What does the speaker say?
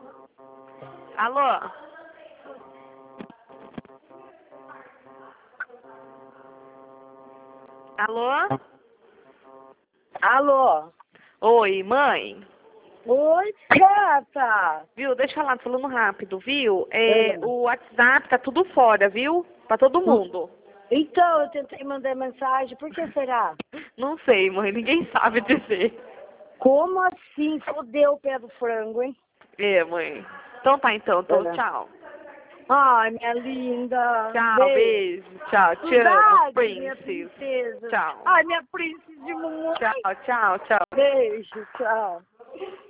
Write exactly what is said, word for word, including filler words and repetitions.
Alô? Alô? Alô? Oi, mãe? Oi, gata. Viu? Deixa eu falar, tô falando rápido, viu? É, É. o WhatsApp tá tudo fora, viu? Pra todo mundo. Então, eu tentei mandar mensagem, por que será? Não sei, mãe, ninguém sabe dizer. Como assim? Fodeu o pé do frango, hein? É, mãe. Então tá, então, então É. tchau. Ai, minha linda. Tchau, Beijo. beijo, tchau, te amo, Saudade, minha princess. princesa. Tchau. Ai, minha princesa de mamãe. Tchau, tchau, tchau. Beijo, tchau.